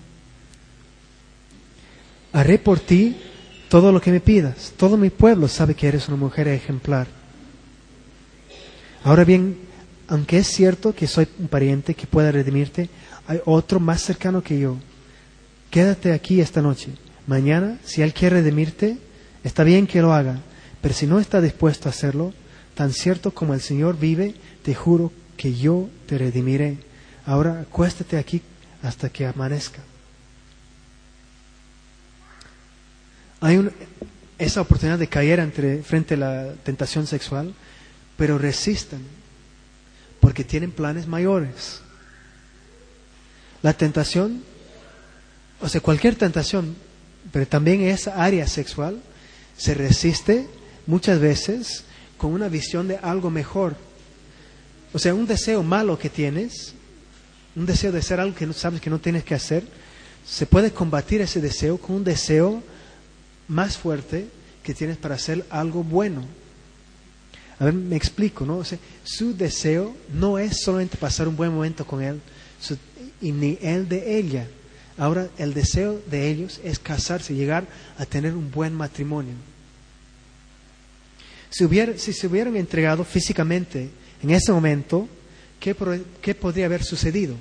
Haré por ti todo lo que me pidas. Todo mi pueblo sabe que eres una mujer ejemplar. Ahora bien, aunque es cierto que soy un pariente que pueda redimirte, hay otro más cercano que yo. Quédate aquí esta noche. Mañana, si él quiere redimirte, está bien que lo haga. Pero si no está dispuesto a hacerlo, tan cierto como el Señor vive, te juro que yo te redimiré. Ahora acuéstate aquí hasta que amanezca. Hay esa oportunidad de caer frente a la tentación sexual, pero resistan, porque tienen planes mayores. La tentación, o sea, cualquier tentación, pero también esa área sexual, se resiste muchas veces con una visión de algo mejor. O sea, un deseo malo que tienes, un deseo de hacer algo que no sabes que no tienes que hacer, se puede combatir ese deseo con un deseo más fuerte que tienes para hacer algo bueno. A ver, me explico, ¿no? O sea, su deseo no es solamente pasar un buen momento con él, y ni el de ella. Ahora, el deseo de ellos es casarse, llegar a tener un buen matrimonio. Si se hubieran entregado físicamente en ese momento, ¿qué podría haber sucedido?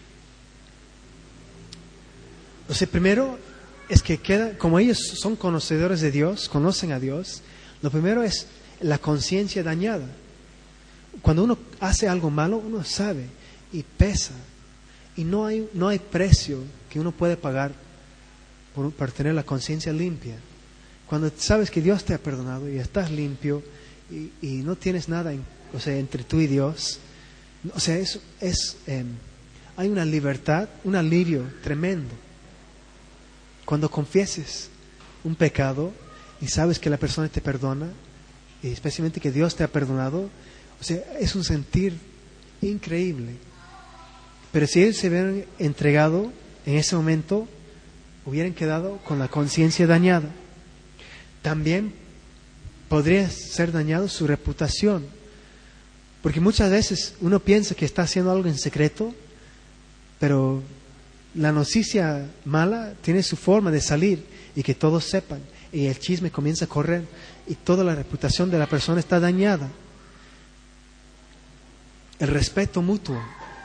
O sea, primero es que como ellos son conocedores de Dios, conocen a Dios, lo primero es la conciencia dañada. Cuando uno hace algo malo, uno sabe y pesa. Y no hay precio que uno puede pagar para tener la conciencia limpia. Cuando sabes que Dios te ha perdonado y estás limpio y no tienes nada entre tú y Dios, o sea, hay una libertad, un alivio tremendo. Cuando confieses un pecado y sabes que la persona te perdona, y especialmente que Dios te ha perdonado, o sea, es un sentir increíble. Pero si ellos se hubieran entregado en ese momento, hubieran quedado con la conciencia dañada. También podría ser dañado su reputación, porque muchas veces uno piensa que está haciendo algo en secreto, pero la noticia mala tiene su forma de salir y que todos sepan, y el chisme comienza a correr y toda la reputación de la persona está dañada. El respeto mutuo.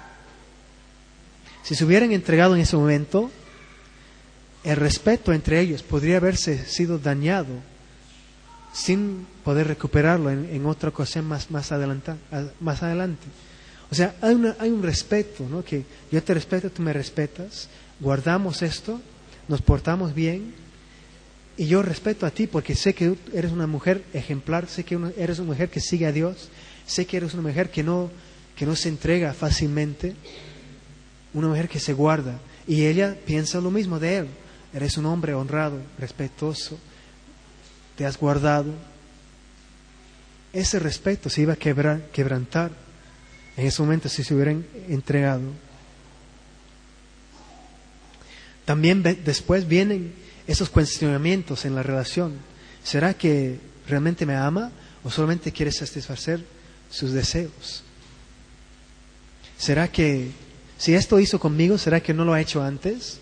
Si se hubieran entregado en ese momento, el respeto entre ellos podría haberse sido dañado sin poder recuperarlo en otra ocasión más adelante. O sea, hay un respeto, ¿no? Que yo te respeto, tú me respetas, guardamos esto, nos portamos bien, y yo respeto a ti porque sé que eres una mujer ejemplar, sé que eres una mujer que sigue a Dios, sé que eres una mujer que no que no se entrega fácilmente, una mujer que se guarda. Y ella piensa lo mismo de él. Eres un hombre honrado, respetuoso, te has guardado. Ese respeto se iba a quebrantar en ese momento si se hubieran entregado. También después vienen esos cuestionamientos en la relación. ¿Será que realmente me ama o solamente quiere satisfacer sus deseos? ¿Será que si esto hizo conmigo, será que no lo ha hecho antes?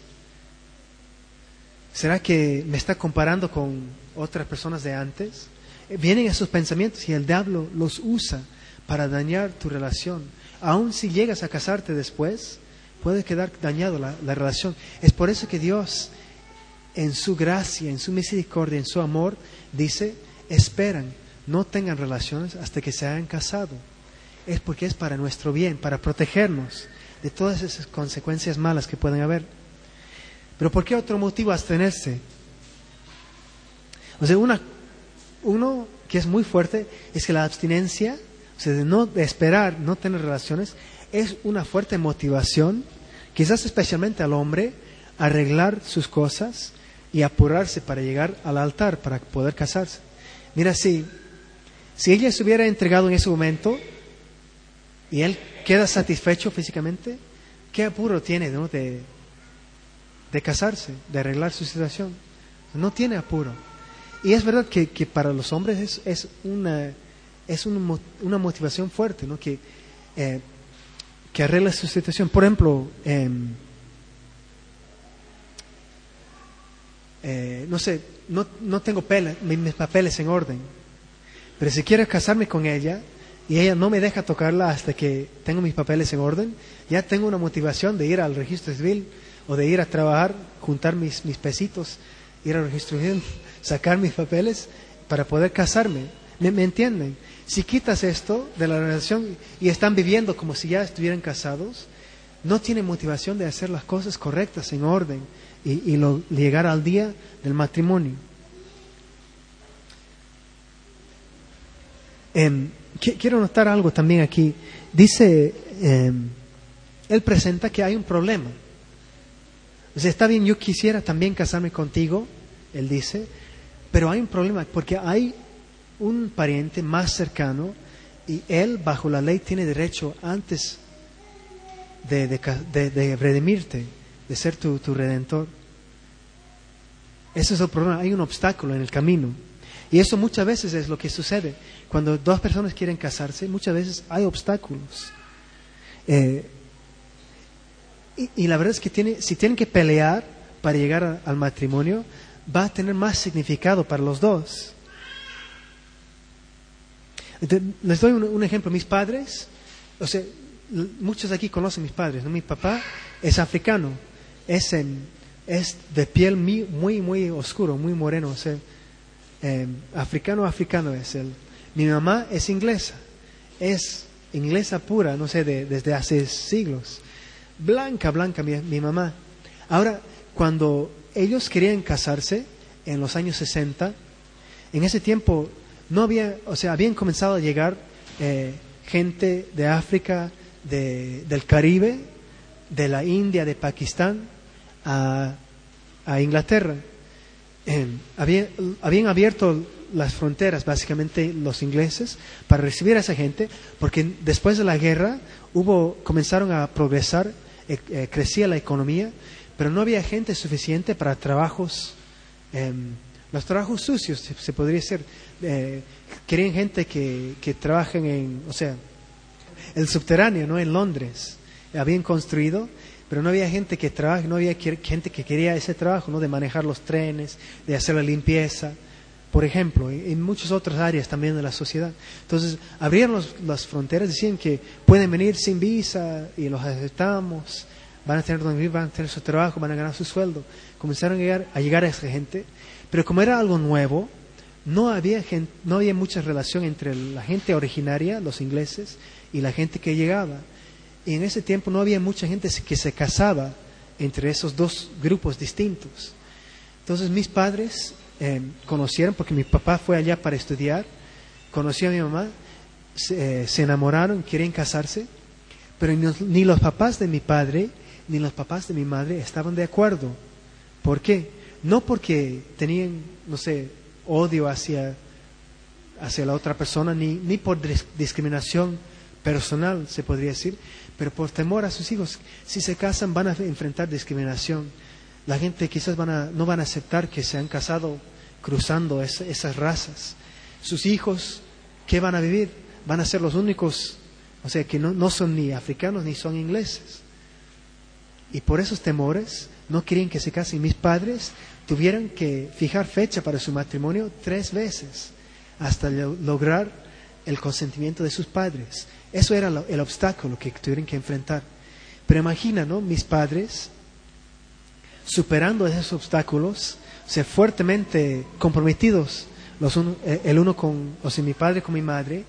¿Será que me está comparando con otras personas de antes? Vienen esos pensamientos y el diablo los usa para dañar tu relación. Aun si llegas a casarte después, puede quedar dañado la relación. Es por eso que Dios, en su gracia, en su misericordia, en su amor, dice, esperan, no tengan relaciones hasta que se hayan casado. Es porque es para nuestro bien, para protegernos de todas esas consecuencias malas que pueden haber. Pero ¿por qué otro motivo abstenerse? O sea, uno que es muy fuerte es que la abstinencia, o sea, de esperar, no tener relaciones, es una fuerte motivación, quizás especialmente al hombre, a arreglar sus cosas y apurarse para llegar al altar, para poder casarse. Mira, si ella se hubiera entregado en ese momento y él queda satisfecho físicamente, ¿qué apuro tiene, ¿no? de casarse, de arreglar su situación? No tiene apuro. Y es verdad que para los hombres es una motivación fuerte, ¿no? Que arregle su situación. Por ejemplo, no sé, no tengo mis papeles en orden, pero si quiero casarme con ella y ella no me deja tocarla hasta que tengo mis papeles en orden, ya tengo una motivación de ir al registro civil o de ir a trabajar, juntar mis pesitos, ir al registro civil, sacar mis papeles para poder casarme. ¿Me entienden? Si quitas esto de la relación y están viviendo como si ya estuvieran casados, no tienen motivación de hacer las cosas correctas, en orden, y llegar al día del matrimonio. Quiero notar algo también aquí. Dice, él presenta que hay un problema. O sea, está bien, yo quisiera también casarme contigo, él dice, pero hay un problema porque hay un pariente más cercano y él, bajo la ley, tiene derecho antes de redimirte, de ser tu redentor. Ese es el problema, hay un obstáculo en el camino. Y eso muchas veces es lo que sucede. Cuando dos personas quieren casarse, muchas veces hay obstáculos. Y la verdad es que si tienen que pelear para llegar al matrimonio, va a tener más significado para los dos. Les doy un ejemplo. Mis padres, o sea, muchos aquí conocen mis padres, ¿no? Mi papá es africano, es de piel muy, muy oscuro, muy moreno, o sea, africano es él. Mi mamá es inglesa pura, no sé, desde hace siglos. Blanca mi mamá. Ahora, cuando ellos querían casarse en los años 60, en ese tiempo no había, o sea, habían comenzado a llegar gente de África, del Caribe, de la India, de Pakistán, a Inglaterra. Habían abierto las fronteras, básicamente los ingleses, para recibir a esa gente, porque después de la guerra comenzaron a progresar, crecía la economía, pero no había gente suficiente para trabajos, los trabajos sucios, se podría decir. Querían gente que trabajen o sea, el subterráneo, ¿no? En Londres habían construido, pero no había gente que trabaje, no había gente que quería ese trabajo, ¿no? De manejar los trenes, de hacer la limpieza, por ejemplo, en muchas otras áreas también de la sociedad. Entonces abrieron las fronteras, decían que pueden venir sin visa y los aceptamos, van a tener donde vivir, van a tener su trabajo, van a ganar su sueldo. Comenzaron a llegar a esa gente, pero como era algo nuevo, no había mucha relación entre la gente originaria, los ingleses, y la gente que llegaba. Y en ese tiempo no había mucha gente que se casaba entre esos dos grupos distintos. Entonces mis padres conocieron, porque mi papá fue allá para estudiar, conoció a mi mamá, se enamoraron, querían casarse, Pero ni los papás de mi padre ni los papás de mi madre estaban de acuerdo. ¿Por qué? No porque tenían, no sé, odio hacia la otra persona, ni por discriminación personal, se podría decir, pero por temor a sus hijos. Si se casan van a enfrentar discriminación. La gente quizás no van a aceptar que se han casado cruzando esas razas. Sus hijos, ¿qué van a vivir? Van a ser los únicos, o sea, que no son ni africanos ni son ingleses. Y por esos temores no querían que se casen. Mis padres tuvieron que fijar fecha para su matrimonio 3 veces hasta lograr el consentimiento de sus padres. Eso era el obstáculo que tuvieron que enfrentar. Pero imagina, ¿no? Mis padres superando esos obstáculos, o sea, fuertemente comprometidos el uno con, o sea, mi padre con mi madre.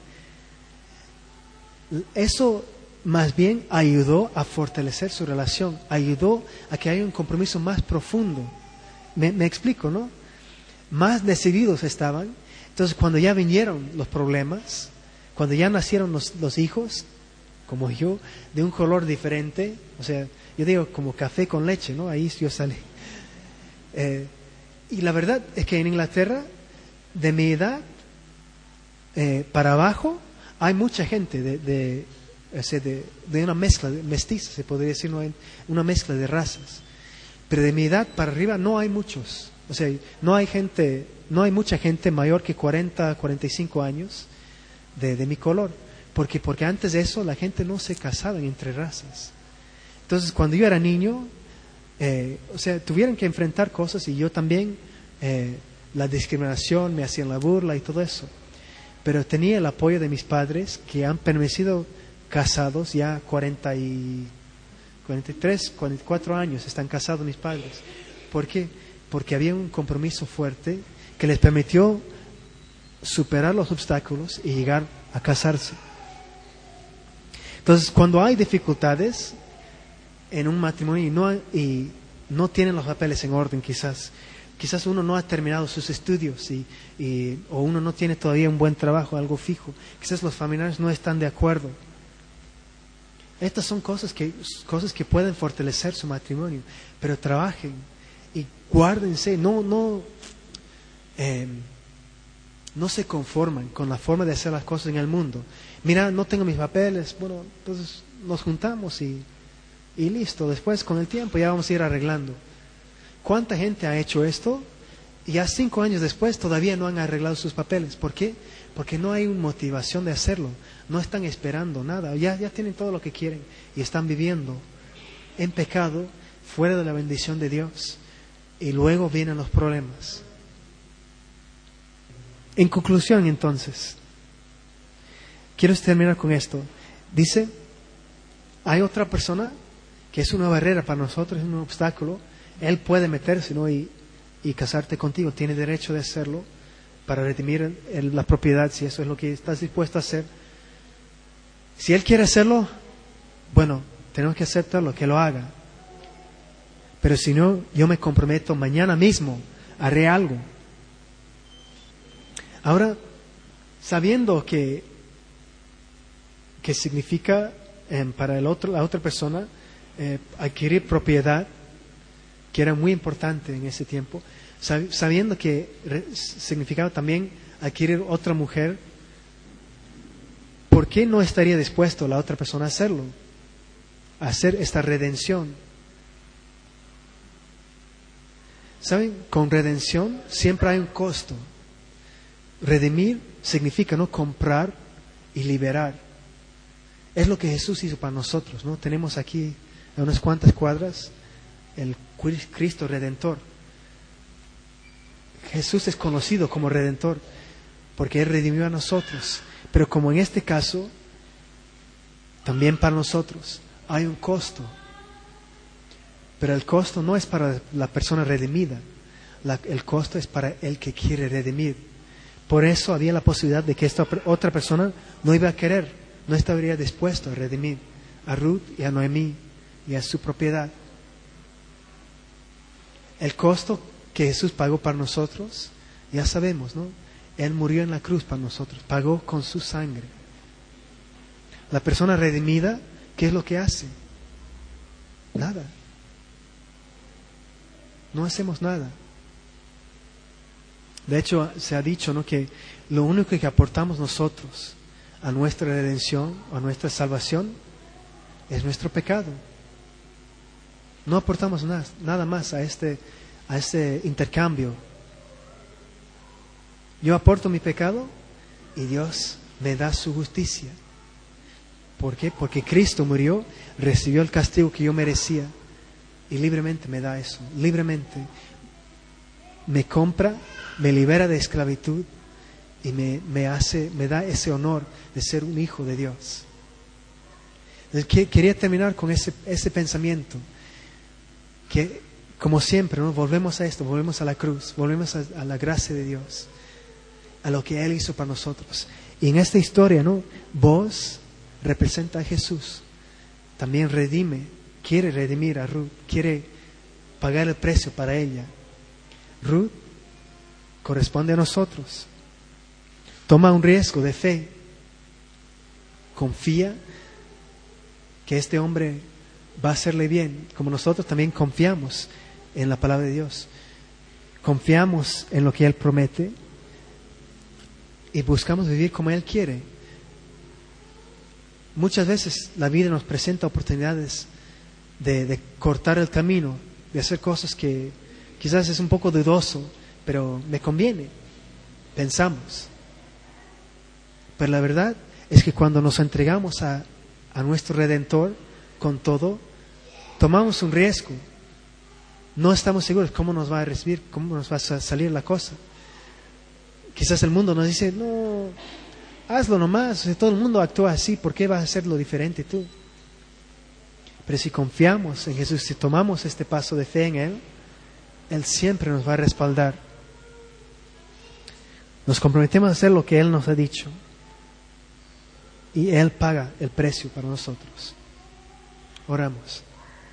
Eso más bien ayudó a fortalecer su relación, ayudó a que haya un compromiso más profundo. Me explico, ¿no? Más decididos estaban. Entonces, cuando ya vinieron los problemas, cuando ya nacieron los hijos, como yo, de un color diferente, o sea, yo digo como café con leche, ¿no? Ahí yo salí. Y la verdad es que en Inglaterra, de mi edad para abajo, hay mucha gente de una mezcla, mestiza, se podría decir, ¿no? Una mezcla de razas. Pero de mi edad para arriba no hay muchos. O sea, no hay mucha gente mayor que 40, 45 años de mi color. Porque antes de eso la gente no se casaba entre razas. Entonces, cuando yo era niño, o sea, tuvieron que enfrentar cosas y yo también, la discriminación, me hacían la burla y todo eso. Pero tenía el apoyo de mis padres que han permanecido casados ya 43, 44 años están casados mis padres. ¿Por qué? Porque había un compromiso fuerte que les permitió superar los obstáculos y llegar a casarse. Entonces, cuando hay dificultades en un matrimonio y no tienen los papeles en orden, quizás uno no ha terminado sus estudios o uno no tiene todavía un buen trabajo, algo fijo, quizás los familiares no están de acuerdo. Estas son cosas que pueden fortalecer su matrimonio, pero trabajen y guárdense, no se conforman con la forma de hacer las cosas en el mundo. Mira, no tengo mis papeles, bueno, entonces nos juntamos y listo, después con el tiempo ya vamos a ir arreglando. ¿Cuánta gente ha hecho esto? Y ya 5 años después todavía no han arreglado sus papeles. ¿Por qué? Porque no hay una motivación de hacerlo. No están esperando nada. Ya tienen todo lo que quieren y están viviendo en pecado, fuera de la bendición de Dios. Y luego vienen los problemas. En conclusión, entonces, quiero terminar con esto. Dice, hay otra persona que es una barrera para nosotros, es un obstáculo. Él puede meterse, ¿no? y casarte contigo, tiene derecho de hacerlo para redimir la propiedad, si eso es lo que estás dispuesto a hacer. Si él quiere hacerlo, bueno, tenemos que aceptarlo, que lo haga. Pero si no, yo me comprometo mañana mismo, haré algo. Ahora, sabiendo que significa para la otra persona adquirir propiedad, que era muy importante en ese tiempo, sabiendo que significaba también adquirir otra mujer, ¿por qué no estaría dispuesto la otra persona a hacerlo? A hacer esta redención. ¿Saben? Con redención siempre hay un costo. Redimir significa no comprar y liberar. Es lo que Jesús hizo para nosotros, ¿no? Tenemos aquí a unas cuantas cuadras el Cristo Redentor. Jesús es conocido como Redentor porque Él redimió a nosotros. Pero como en este caso, también para nosotros hay un costo. Pero el costo no es para la persona redimida. El costo es para el que quiere redimir. Por eso había la posibilidad de que esta otra persona no iba a querer, no estaría dispuesto a redimir a Ruth y a Noemí y a su propiedad. El costo que Jesús pagó para nosotros, ya sabemos, ¿no? Él murió en la cruz para nosotros, pagó con su sangre. La persona redimida ¿qué es lo que hace? Nada. No hacemos nada. De hecho, se ha dicho, ¿no?, que lo único que aportamos nosotros a nuestra redención, a nuestra salvación, es nuestro pecado. No aportamos nada más a este intercambio. Yo aporto mi pecado y Dios me da su justicia. ¿Por qué? Porque Cristo murió, recibió el castigo que yo merecía y libremente me da eso. Libremente me compra, me libera de esclavitud y me da ese honor de ser un hijo de Dios. Quería terminar con ese pensamiento que, como siempre, ¿no?, volvemos a esto, volvemos a la cruz, volvemos a la gracia de Dios, a lo que Él hizo para nosotros. Y en esta historia, ¿no?, vos representa a Jesús. También quiere redimir a Ruth, quiere pagar el precio para ella. Ruth corresponde a nosotros. Toma un riesgo de fe. Confía que este hombre va a hacerle bien, como nosotros también confiamos en la palabra de Dios. Confiamos en lo que Él promete y buscamos vivir como Él quiere. Muchas veces la vida nos presenta oportunidades de cortar el camino, de hacer cosas que quizás es un poco dudoso, pero me conviene, pensamos. Pero la verdad es que cuando nos entregamos a nuestro Redentor con todo, tomamos un riesgo. No estamos seguros cómo nos va a recibir, cómo nos va a salir la cosa. Quizás el mundo nos dice, no, hazlo nomás, si todo el mundo actúa así, ¿por qué vas a hacerlo diferente tú? Pero si confiamos en Jesús, si tomamos este paso de fe en Él, Él siempre nos va a respaldar. Nos comprometemos a hacer lo que Él nos ha dicho y Él paga el precio para nosotros. Oramos.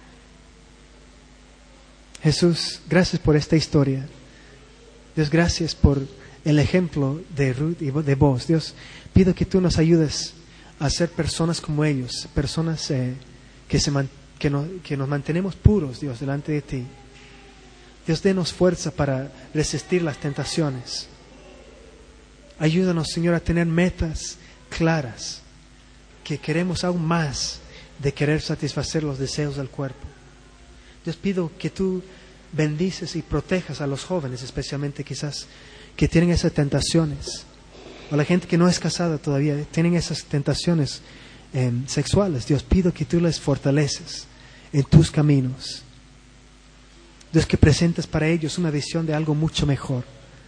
Jesús, gracias por esta historia. Dios, gracias por el ejemplo de Ruth y de vos. Dios, pido que tú nos ayudes a ser personas como ellos, personas que nos mantenemos puros, Dios, delante de ti. Dios, denos fuerza para resistir las tentaciones. Ayúdanos, Señor, a tener metas claras, que queremos aún más de querer satisfacer los deseos del cuerpo. Dios, pido que tú bendices y protejas a los jóvenes, especialmente quizás que tienen esas tentaciones, o la gente que no es casada todavía, tienen esas tentaciones sexuales. Dios, pido que tú les fortaleces en tus caminos. Dios, que presentes para ellos una visión de algo mucho mejor.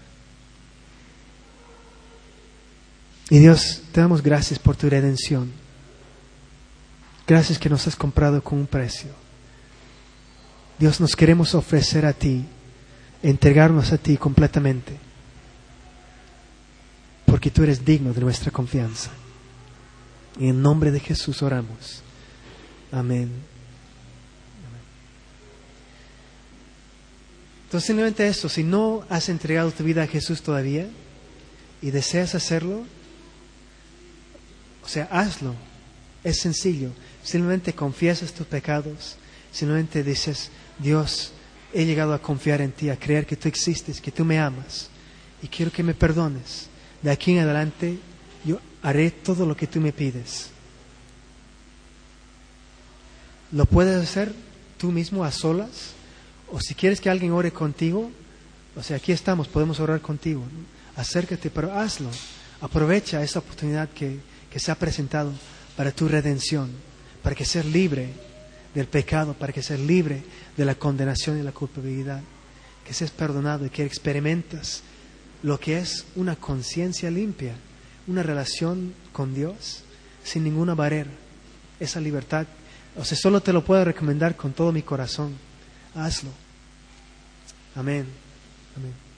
Y Dios, te damos gracias por tu redención. Gracias que nos has comprado con un precio. Dios, nos queremos ofrecer a ti, entregarnos a ti completamente, porque tú eres digno de nuestra confianza. Y en nombre de Jesús oramos. Amén. Entonces, simplemente eso, si no has entregado tu vida a Jesús todavía y deseas hacerlo, o sea, hazlo. Es sencillo. Simplemente confiesas tus pecados. Simplemente dices, Dios, he llegado a confiar en ti, a creer que tú existes, que tú me amas y quiero que me perdones. De aquí en adelante yo haré todo lo que tú me pides. Lo puedes hacer tú mismo a solas, o si quieres que alguien ore contigo, o sea, aquí estamos, podemos orar contigo, ¿no? Acércate, pero hazlo. Aprovecha esa oportunidad que se ha presentado para tu redención, para que seas libre del pecado, para que seas libre de la condenación y la culpabilidad, que seas perdonado y que experimentas lo que es una conciencia limpia, una relación con Dios sin ninguna barrera, esa libertad. O sea, solo te lo puedo recomendar con todo mi corazón. Hazlo. Amén. Amén.